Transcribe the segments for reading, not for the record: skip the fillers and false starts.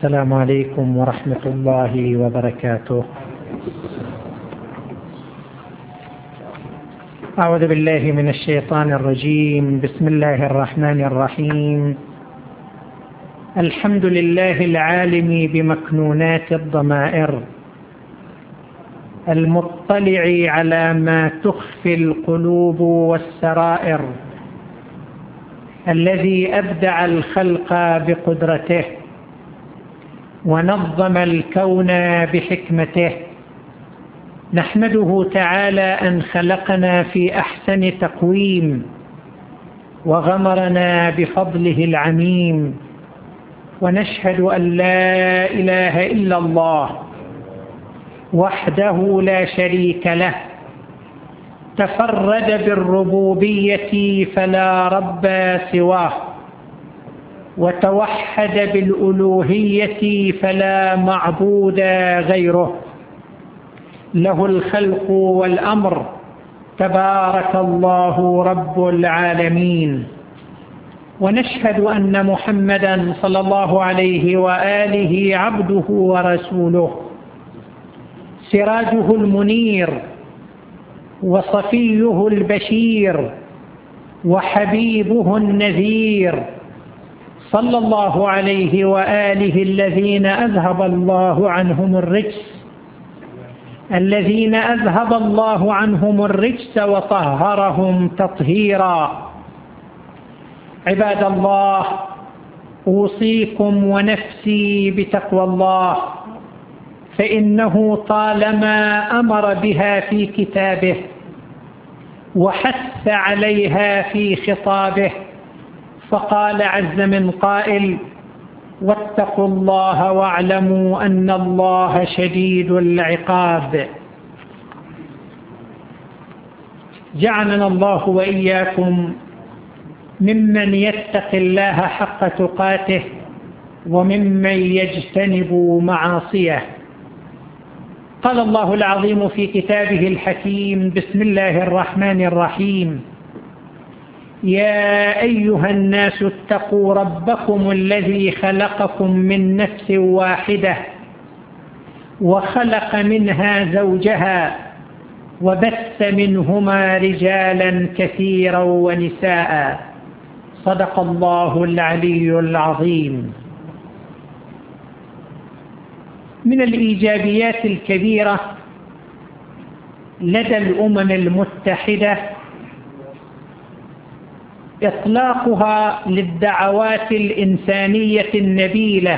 السلام عليكم ورحمة الله وبركاته. أعوذ بالله من الشيطان الرجيم. بسم الله الرحمن الرحيم. الحمد لله العالم بمكنونات الضمائر، المطلع على ما تخفي القلوب والسرائر، الذي أبدع الخلق بقدرته ونظم الكون بحكمته. نحمده تعالى أن خلقنا في أحسن تقويم وغمرنا بفضله العميم، ونشهد أن لا إله إلا الله وحده لا شريك له، تفرد بالربوبية فلا رب سواه، وتوحد بالألوهية فلا معبود غيره، له الخلق والأمر، تبارك الله رب العالمين. ونشهد أن محمدًا صلى الله عليه وآله عبده ورسوله، سراجه المنير وصفيه البشير وحبيبه النذير، صلى الله عليه وآله الذين أذهب الله عنهم الرجس وطهرهم تطهيرا. عباد الله، أوصيكم ونفسي بتقوى الله، فإنه طالما أمر بها في كتابه وحث عليها في خطابه، فقال عز من قائل: واتقوا الله واعلموا أن الله شديد العقاب. جعلنا الله وإياكم ممن يتقي الله حق تقاته وممن يجتنب معاصيه. قال الله العظيم في كتابه الحكيم: بسم الله الرحمن الرحيم: يا أيها الناس اتقوا ربكم الذي خلقكم من نفس واحدة وخلق منها زوجها وبث منهما رجالا كثيرا ونساء. صدق الله العلي العظيم. من الإيجابيات الكبيرة لدى الأمم المتحدة إطلاقها للدعوات الإنسانية النبيلة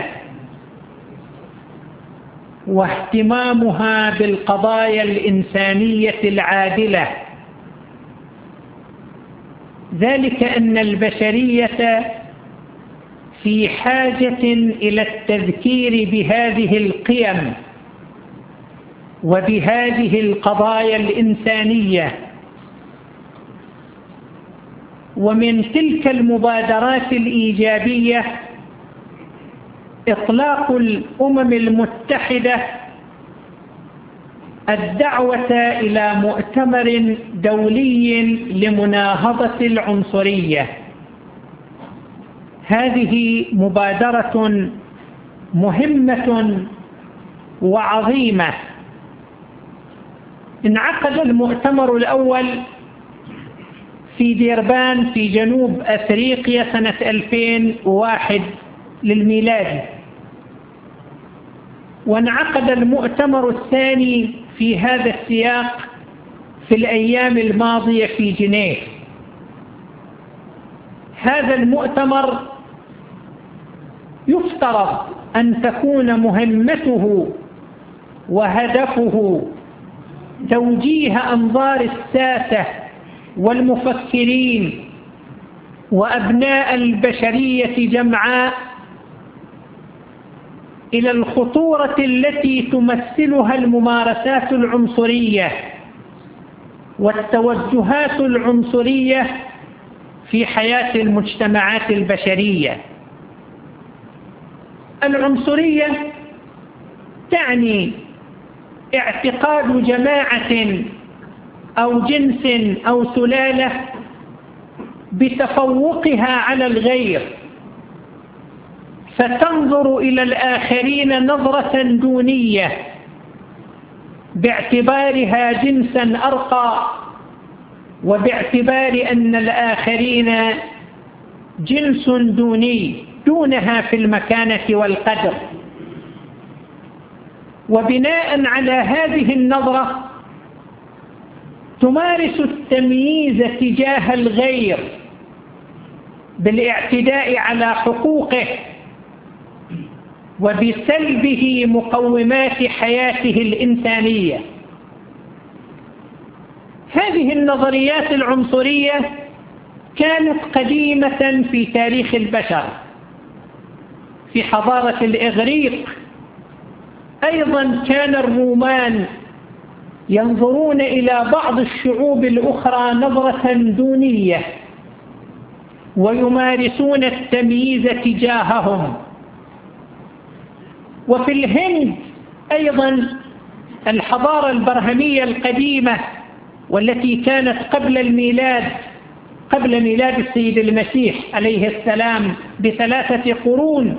واهتمامها بالقضايا الإنسانية العادلة، ذلك أن البشرية في حاجة إلى التذكير بهذه القيم وبهذه القضايا الإنسانية. ومن تلك المبادرات الإيجابية إطلاق الأمم المتحدة الدعوة إلى مؤتمر دولي لمناهضة العنصرية. هذه مبادرة مهمة وعظيمة. انعقد المؤتمر الأول في ديربان في جنوب أفريقيا سنة 2001 للميلاد، وانعقد المؤتمر الثاني في هذا السياق في الأيام الماضية في جنيف. هذا المؤتمر يفترض أن تكون مهمته وهدفه توجيه أنظار الساسة والمفكرين وأبناء البشرية جمعاء إلى الخطورة التي تمثلها الممارسات العنصرية والتوجهات العنصرية في حياة المجتمعات البشرية. العنصرية تعني اعتقاد جماعة أو جنس أو سلالة بتفوقها على الغير فتنظر إلى الآخرين نظرة دونية باعتبارها جنسا أرقى، وباعتبار أن الآخرين جنس دوني دونها في المكانة والقدر. وبناء على هذه النظرة تمارس التمييز تجاه الغير بالاعتداء على حقوقه وبسلبه مقومات حياته الإنسانية. هذه النظريات العنصرية كانت قديمة في تاريخ البشر. في حضارة الإغريق أيضا كان الرومان ينظرون إلى بعض الشعوب الأخرى نظرة دونية ويمارسون التمييز تجاههم. وفي الهند أيضا الحضارة البرهمية القديمة والتي كانت قبل ميلاد السيد المسيح عليه السلام ب3 قرون،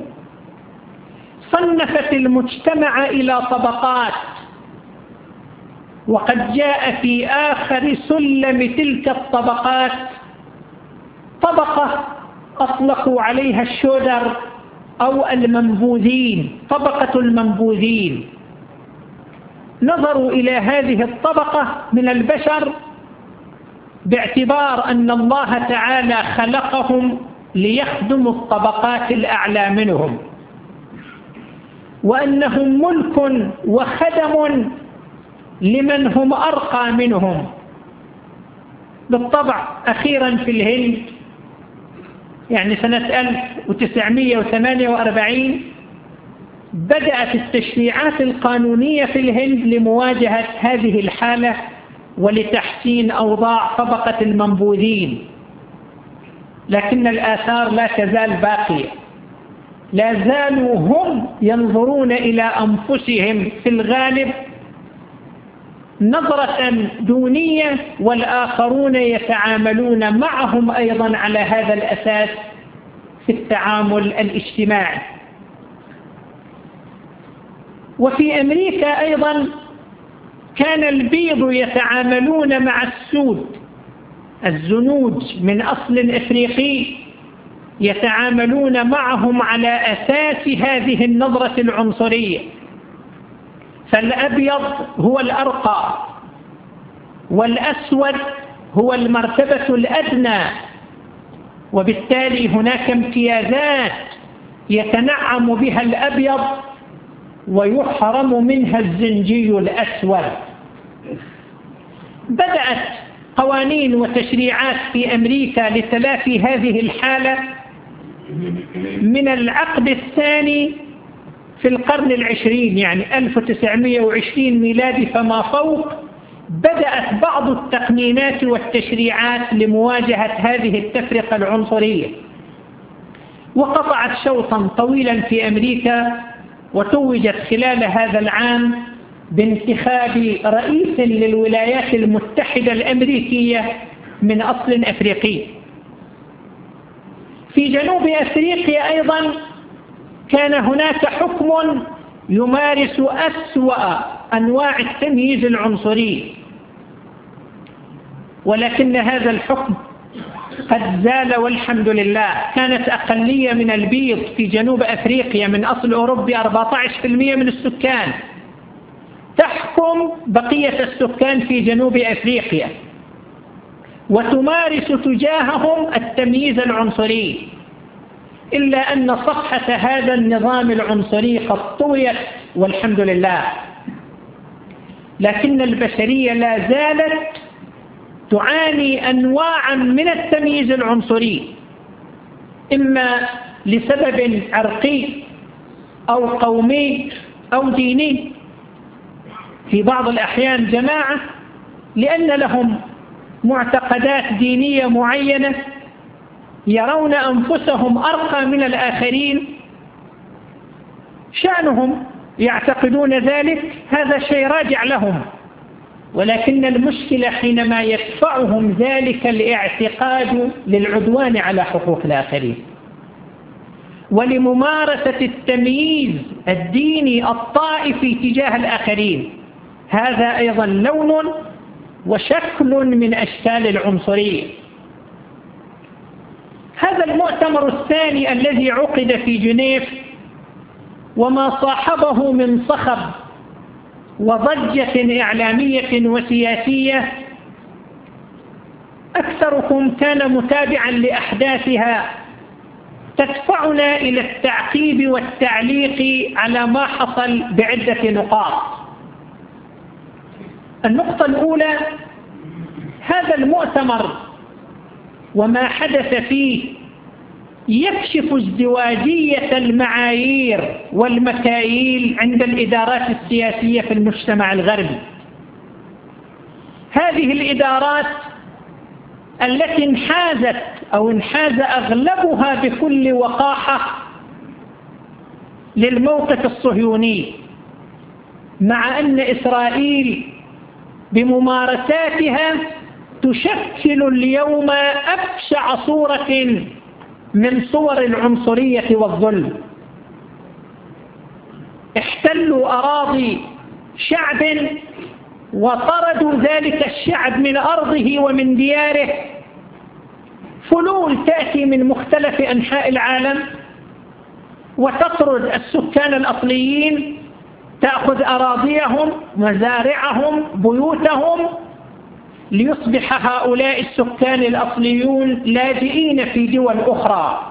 صنفت المجتمع إلى طبقات، وقد جاء في آخر سلم تلك الطبقات طبقة أطلقوا عليها الشودر أو المنبوذين، طبقة المنبوذين. نظروا إلى هذه الطبقة من البشر باعتبار أن الله تعالى خلقهم ليخدموا الطبقات الأعلى منهم، وأنهم ملك وخدم لمن هم أرقى منهم. بالطبع أخيرا في الهند يعني سنة 1948 بدأت التشريعات القانونية في الهند لمواجهة هذه الحالة ولتحسين أوضاع طبقة المنبوذين، لكن الآثار لا تزال باقية. لا زالوا هم ينظرون إلى أنفسهم في الغالب نظرة دونية، والآخرون يتعاملون معهم أيضا على هذا الأساس في التعامل الاجتماعي. وفي أمريكا أيضا كان البيض يتعاملون مع السود، الزنوج من أصل إفريقي، يتعاملون معهم على أساس هذه النظرة العنصرية. فالأبيض هو الأرقى والأسود هو المرتبة الأدنى، وبالتالي هناك امتيازات يتنعم بها الأبيض ويحرم منها الزنجي الأسود. بدأت قوانين وتشريعات في أمريكا لتلافي هذه الحالة من العقد الثاني في القرن العشرين، يعني 1920 ميلادي فما فوق. بدأت بعض التقنينات والتشريعات لمواجهة هذه التفرقة العنصرية، وقطعت شوطا طويلا في أمريكا، وتوجت خلال هذا العام بانتخاب رئيس للولايات المتحدة الأمريكية من أصل أفريقي. في جنوب أفريقيا أيضا كان هناك حكم يمارس أسوأ أنواع التمييز العنصري، ولكن هذا الحكم قد زال والحمد لله. كانت أقلية من البيض في جنوب أفريقيا من أصل أوروبي 14% من السكان تحكم بقية السكان في جنوب أفريقيا، وتمارس تجاههم التمييز العنصري، إلا أن صفحة هذا النظام العنصري قد طويت والحمد لله. لكن البشرية لا زالت تعاني أنواعا من التمييز العنصري، إما لسبب عرقي أو قومي أو ديني، في بعض الأحيان جماعة لأن لهم معتقدات دينية معينة يرون أنفسهم أرقى من الآخرين، شأنهم يعتقدون ذلك، هذا شيء راجع لهم. ولكن المشكلة حينما يدفعهم ذلك الاعتقاد للعدوان على حقوق الآخرين. ولممارسة التمييز الديني الطائفي تجاه الآخرين. هذا أيضا لون وشكل من أشكال العنصرية. هذا المؤتمر الثاني الذي عقد في جنيف وما صاحبه من صخب وضجة إعلامية وسياسية، أكثركم كان متابعا لأحداثها، تدفعنا إلى التعقيب والتعليق على ما حصل بعدة نقاط. النقطة الأولى: هذا المؤتمر وما حدث فيه يكشف ازدواجية المعايير والمكاييل عند الإدارات السياسية في المجتمع الغربي. هذه الإدارات التي انحاز أغلبها بكل وقاحة للموقف الصهيوني، مع أن إسرائيل بممارساتها تشكل اليوم أبشع صورة من صور العنصرية والظلم. احتلوا أراضي شعب وطردوا ذلك الشعب من أرضه ومن دياره. فلول تأتي من مختلف أنحاء العالم وتطرد السكان الأصليين، تأخذ أراضيهم، مزارعهم، بيوتهم، ليصبح هؤلاء السكان الأصليون لاجئين في دول أخرى.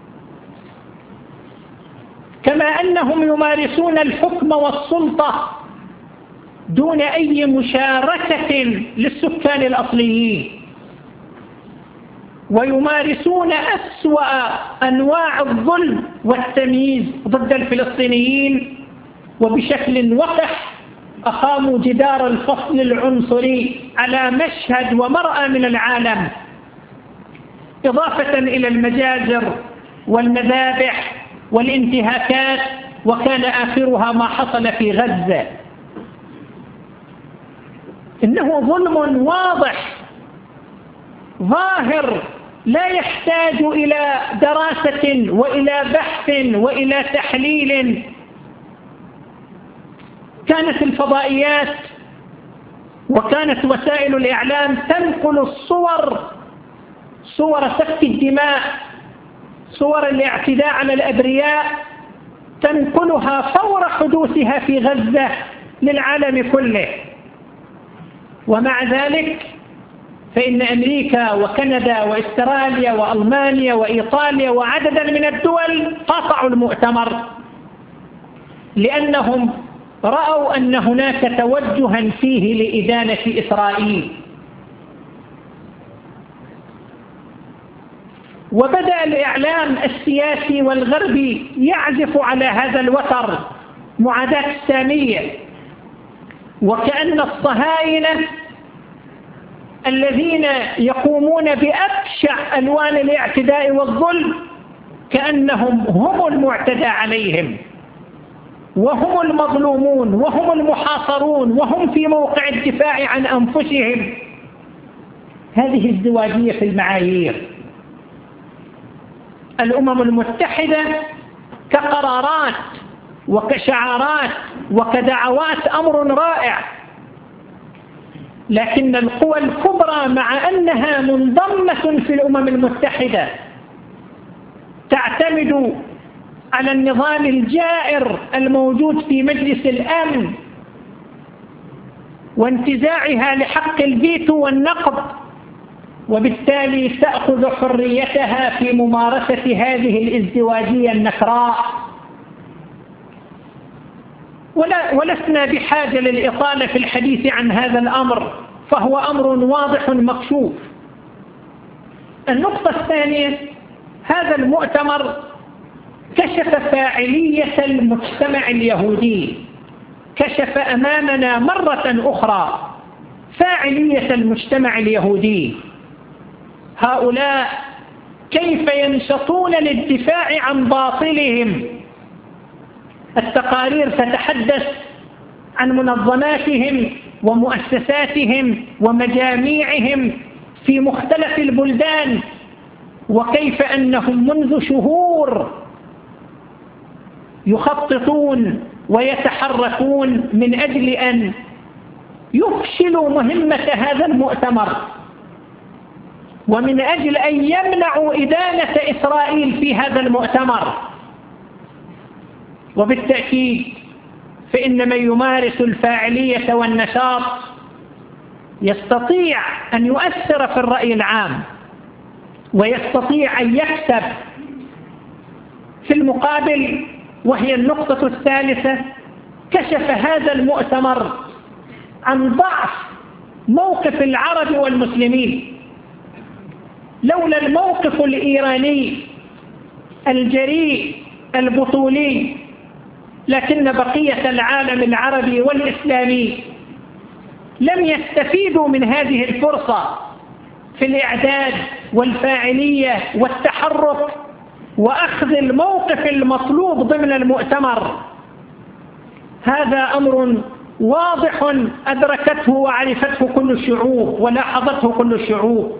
كما أنهم يمارسون الحكم والسلطة دون أي مشاركة للسكان الأصليين، ويمارسون أسوأ أنواع الظلم والتمييز ضد الفلسطينيين، وبشكل وقح أقاموا جدار الفصل العنصري على مشهد ومرأى من العالم، إضافة إلى المجازر والمذابح والانتهاكات، وكان آخرها ما حصل في غزة. إنه ظلم واضح ظاهر لا يحتاج إلى دراسة وإلى بحث وإلى تحليل. كانت الفضائيات وكانت وسائل الإعلام تنقل صور سفك الدماء، صور الاعتداء على الأبرياء، تنقلها فور حدوثها في غزة للعالم كله. ومع ذلك فإن أمريكا وكندا وإستراليا وألمانيا وإيطاليا وعددا من الدول قاطعوا المؤتمر، لأنهم رأوا أن هناك توجها فيه لإدانة إسرائيل. وبدأ الإعلام السياسي والغربي يعزف على هذا الوتر معاداة السامية، وكأن الصهاينة الذين يقومون بأبشع ألوان الاعتداء والظلم كأنهم هم المعتدى عليهم، وهم المظلومون، وهم المحاصرون، وهم في موقع الدفاع عن أنفسهم. هذه ازدواجية في المعايير. الأمم المتحدة كقرارات وكشعارات وكدعوات أمر رائع، لكن القوى الكبرى مع أنها منضمة في الأمم المتحدة تعتمد على النظام الجائر الموجود في مجلس الأمن وانتزاعها لحق الفيتو والنقد، وبالتالي تأخذ حريتها في ممارسة هذه الازدواجية النكراء. ولسنا بحاجة للإطالة في الحديث عن هذا الأمر، فهو أمر واضح مكشوف. النقطة الثانية: هذا المؤتمر كشف فاعلية المجتمع اليهودي، كشف أمامنا مرة أخرى فاعلية المجتمع اليهودي. هؤلاء كيف ينشطون للدفاع عن باطلهم. التقارير تتحدث عن منظماتهم ومؤسساتهم ومجاميعهم في مختلف البلدان، وكيف أنهم منذ شهور يخططون ويتحركون من أجل أن يفشلوا مهمة هذا المؤتمر، ومن أجل أن يمنعوا إدانة إسرائيل في هذا المؤتمر. وبالتأكيد فإن من يمارس الفاعلية والنشاط يستطيع أن يؤثر في الرأي العام، ويستطيع أن يكسب. في المقابل، وهي النقطة الثالثة، كشف هذا المؤتمر عن ضعف موقف العرب والمسلمين. لولا الموقف الإيراني الجريء البطولي، لكن بقية العالم العربي والإسلامي لم يستفيدوا من هذه الفرصة في الإعداد والفاعلية والتحرك وأخذ الموقف المطلوب ضمن المؤتمر. هذا أمر واضح أدركته وعرفته كل الشعوب ولاحظته كل الشعوب.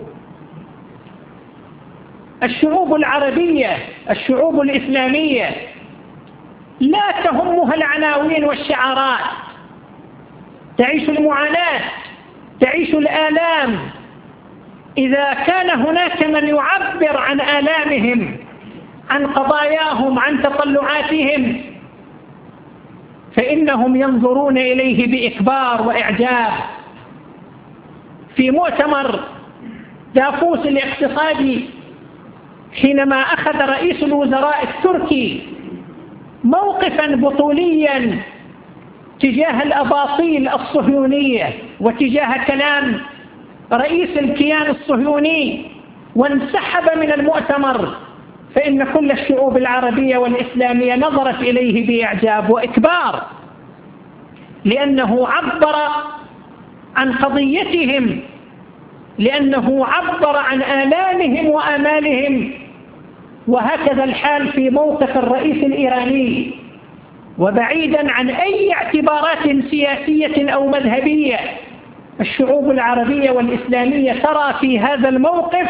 الشعوب العربية، الشعوب الإسلامية، لا تهمها العناوين والشعارات، تعيش المعاناة، تعيش الآلام. إذا كان هناك من يعبر عن آلامهم، عن قضاياهم، عن تطلعاتهم، فإنهم ينظرون إليه بإكبار وإعجاب. في مؤتمر دافوس الاقتصادي، حينما أخذ رئيس الوزراء التركي موقفا بطوليا تجاه الأباطيل الصهيونية وتجاه كلام رئيس الكيان الصهيوني وانسحب من المؤتمر، فإن كل الشعوب العربية والإسلامية نظرت إليه بإعجاب وإكبار، لأنه عبر عن قضيتهم، لأنه عبر عن آلامهم وآمالهم. وهكذا الحال في موقف الرئيس الإيراني. وبعيدا عن أي اعتبارات سياسية أو مذهبية، الشعوب العربية والإسلامية ترى في هذا الموقف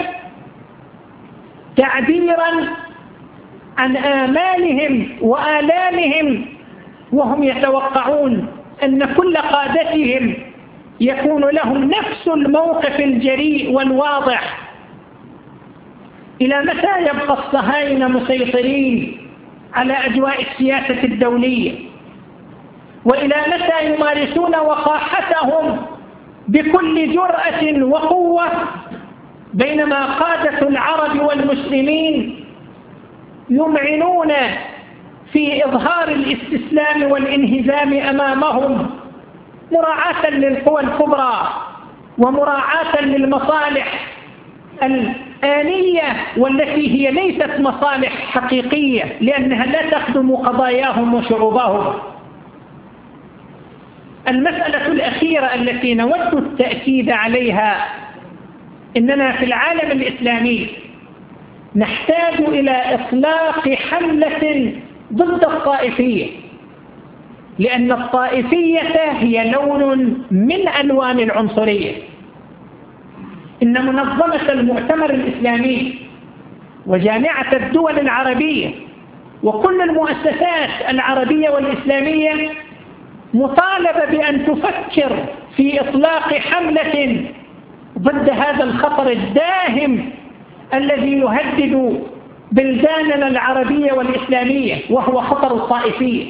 تعبيرا عن آمالهم وآلامهم، وهم يتوقعون أن كل قادتهم يكون لهم نفس الموقف الجريء والواضح. إلى متى يبقى الصهاينة مسيطرين على أجواء السياسة الدولية؟ وإلى متى يمارسون وقاحتهم بكل جرأة وقوة، بينما قادة العرب والمسلمين يمعنون في إظهار الاستسلام والانهزام أمامهم، مراعاة للقوى الكبرى ومراعاة للمصالح الآنية، والتي هي ليست مصالح حقيقية، لأنها لا تخدم قضاياهم وشعوبهم. المسألة الأخيرة التي نود التأكيد عليها، إننا في العالم الإسلامي نحتاج إلى إطلاق حملة ضد الطائفية، لأن الطائفية هي لون من ألوان العنصرية. إن منظمة المؤتمر الإسلامي وجامعة الدول العربية وكل المؤسسات العربية والإسلامية مطالبة بأن تفكر في إطلاق حملة ضد هذا الخطر الداهم الذي يهدد بلداننا العربية والإسلامية، وهو خطر الطائفية.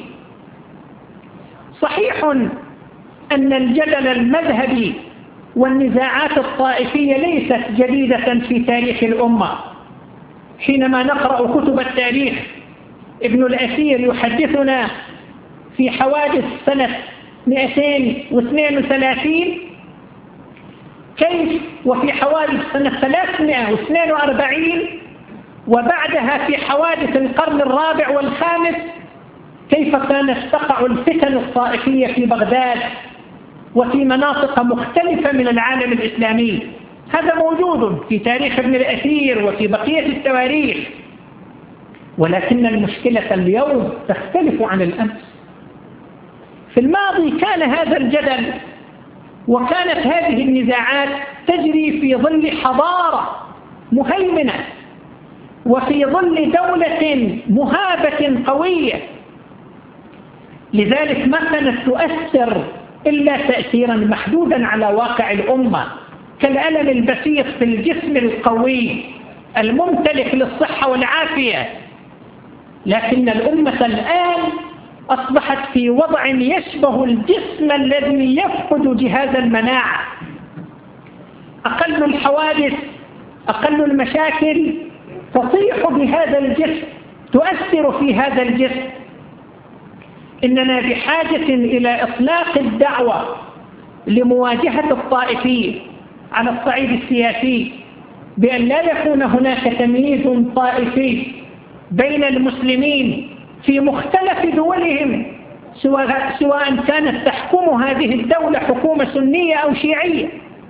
صحيح أن الجدل المذهبي والنزاعات الطائفية ليست جديدة في تاريخ الأمة. حينما نقرأ كتب التاريخ، ابن الأثير يحدثنا في حوادث سنة 232 كيف، وفي حوادث سنة 342، وبعدها في حوادث القرن الرابع والخامس، كيف كانت تقع الفتن الطائفية في بغداد وفي مناطق مختلفة من العالم الإسلامي. هذا موجود في تاريخ ابن الأثير وفي بقية التواريخ، ولكن المشكلة اليوم تختلف عن الأمس. في الماضي كان هذا الجدل وكانت هذه النزاعات تجري في ظل حضارة مهيمنة وفي ظل دولة مهابة قوية، لذلك ما كانت تؤثر إلا تأثيرا محدودا على واقع الأمة، كالألم البسيط في الجسم القوي الممتلك للصحة والعافية. لكن الأمة الآن أصبحت في وضع يشبه الجسم الذي يفقد جهاز المناعة. أقل الحوادث، أقل المشاكل تطيح بهذا الجسم، تؤثر في هذا الجسم. إننا بحاجة إلى إطلاق الدعوة لمواجهة الطائفية على الصعيد السياسي، بأن لا يكون هناك تمييز طائفي بين المسلمين في مختلف دولهم، سواء كانت تحكم هذه الدولة حكومة سنية أو شيعية.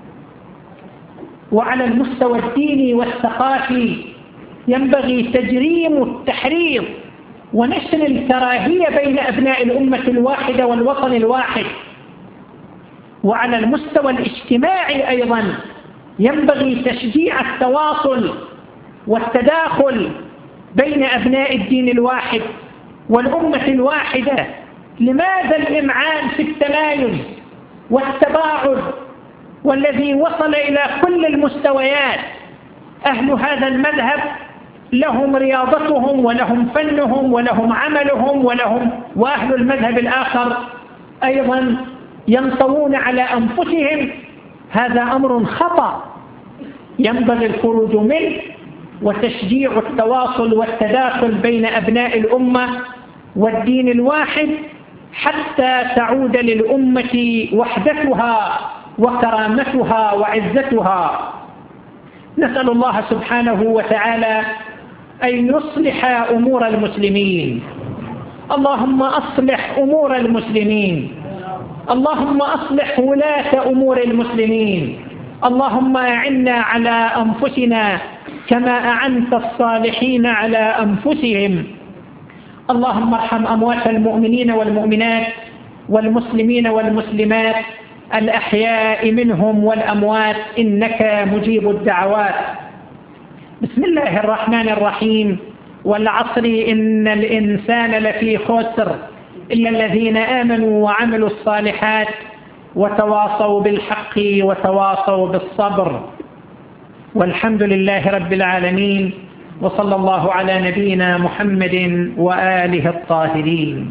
وعلى المستوى الديني والثقافي ينبغي تجريم التحريض ونشر الكراهية بين أبناء الأمة الواحدة والوطن الواحد. وعلى المستوى الاجتماعي أيضا ينبغي تشجيع التواصل والتداخل بين أبناء الدين الواحد والأمة الواحدة. لماذا الإمعان في التمايز والتباعد والذي وصل إلى كل المستويات؟ أهل هذا المذهب لهم رياضتهم ولهم فنهم ولهم عملهم وأهل المذهب الآخر أيضا ينطوون على أنفسهم. هذا أمر خطأ ينبغي الخروج منه وتشجيع التواصل والتداخل بين أبناء الأمة والدين الواحد حتى تعود للأمة وحدتها وكرامتها وعزتها. نسأل الله سبحانه وتعالى أن يصلح أمور المسلمين. اللهم أصلح أمور المسلمين، اللهم أصلح ولاة أمور المسلمين. اللهم أعنا على أنفسنا كما أعنت الصالحين على أنفسهم. اللهم ارحم أموات المؤمنين والمؤمنات والمسلمين والمسلمات الأحياء منهم والأموات إنك مجيب الدعوات. بسم الله الرحمن الرحيم. والعصر إن الإنسان لفي خسر إلا الذين آمنوا وعملوا الصالحات وتواصوا بالحق وتواصوا بالصبر. والحمد لله رب العالمين، وصلى الله على نبينا محمد وآله الطاهرين.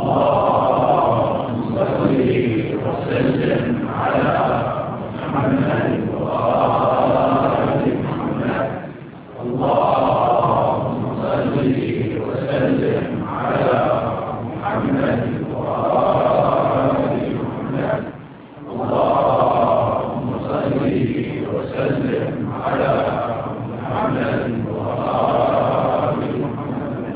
اللهم صل وسلم على محمد وآل محمد. اللهم صل وسلم على محمد وآل محمد. اللهم صل وسلم على محمد وآل محمد.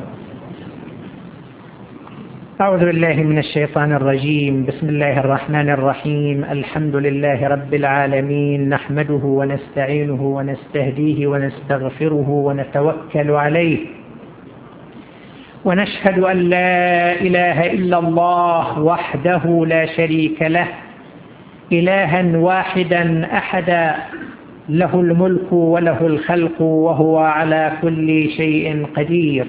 أعوذ بالله من الشيطان الرجيم. بسم الله الرحمن الرحيم. الحمد لله رب العالمين، نحمده ونستعينه ونستهديه ونستغفره ونتوكل عليه، ونشهد أن لا إله إلا الله وحده لا شريك له، إلها واحدا أحدا، له الملك وله الخلق وهو على كل شيء قدير.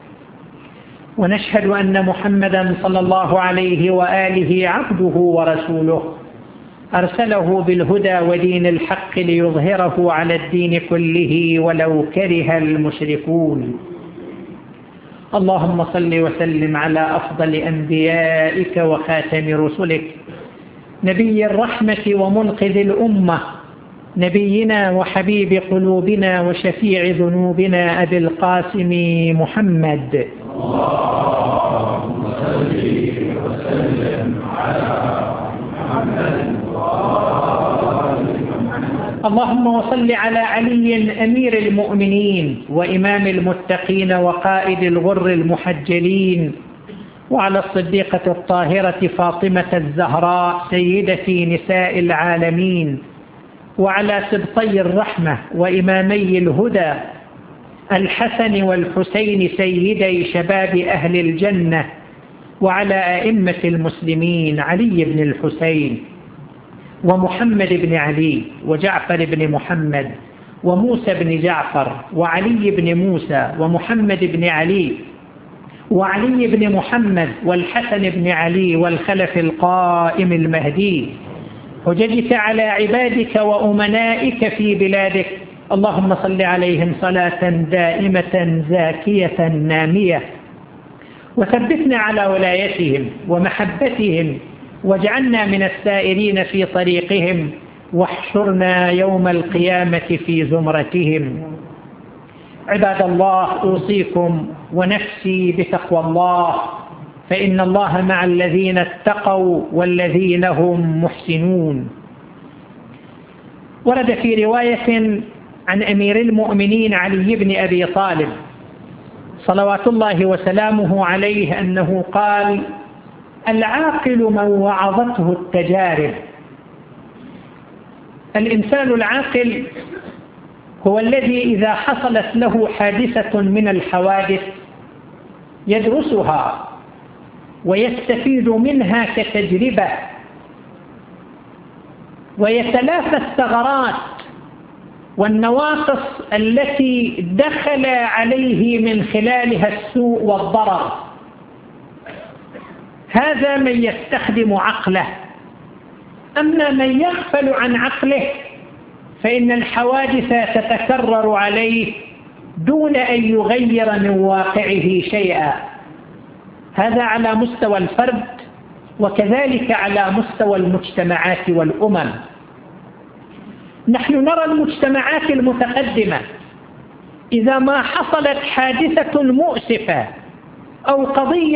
ونشهد أن محمدا صلى الله عليه وآله عبده ورسوله، أرسله بالهدى ودين الحق ليظهره على الدين كله ولو كره المشركون. اللهم صل وسلم على أفضل أنبيائك وخاتم رسلك، نبي الرحمة ومنقذ الأمة، نبينا وحبيب قلوبنا وشفيع ذنوبنا أبي القاسم محمد. اللهم صل وسلم على محمد وآل محمد. اللهم وصل على علي أمير المؤمنين وإمام المتقين وقائد الغر المحجلين، وعلى الصديقة الطاهرة فاطمة الزهراء سيدة نساء العالمين، وعلى سبطي الرحمة وإمامي الهدى الحسن والحسين سيدي شباب أهل الجنة، وعلى أئمة المسلمين علي بن الحسين ومحمد بن علي وجعفر بن محمد وموسى بن جعفر وعلي بن موسى ومحمد بن علي، وعلي بن محمد والحسن بن علي والخلف القائم المهدي، حججك على عبادك وأمنائك في بلادك، اللهم صل عليهم صلاة دائمة زاكية نامية، وثبتنا على ولايتهم ومحبتهم، واجعلنا من السائرين في طريقهم، واحشرنا يوم القيامة في زمرتهم. عباد الله، أوصيكم ونفسي بتقوى الله، فإن الله مع الذين اتقوا والذين هم محسنون. ورد في رواية عن أمير المؤمنين علي بن أبي طالب صلوات الله وسلامه عليه أنه قال: العاقل من وعظته التجارب. الإنسان العاقل هو الذي إذا حصلت له حادثة من الحوادث يدرسها ويستفيد منها كتجربة، ويتلافى الثغرات والنواقص التي دخل عليه من خلالها السوء والضرر. هذا من يستخدم عقله. أما من يغفل عن عقله فإن الحوادث تتكرر عليه دون أن يغير من واقعه شيئا. هذا على مستوى الفرد، وكذلك على مستوى المجتمعات والأمم. نحن نرى المجتمعات المتقدمة إذا ما حصلت حادثة مؤسفة أو قضية